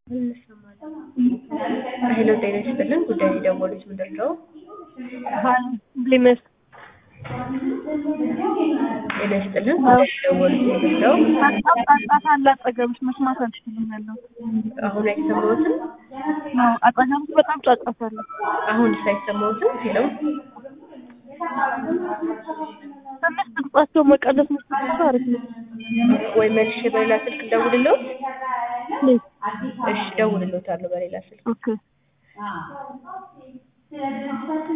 ሄሎ ጤና ይስጥልን ጉዳይ የደወሉት ምንድን ነው? ሊመስ ጤና ይስጥልን ጉዳይ የደወሉት ምንድን ነው? ጫጫታ አለ አጠገብሽ መስማት አልችልም ያለው አሁን አይሰማዎትም? ነው አጠገብሽ በጣም ጫጫታ አለ። አሁን አይሰማዎትም? ሄሎ ትንሽ ድምጻቸው መቀነስ መስማት አሪፍ ነው። ወይ መልሼ በሌላ ስልክ ልደውልልዎት? ፕሊዝ እሺ እደውልልዎታለሁ በሌላ ስልክ። ኦኬ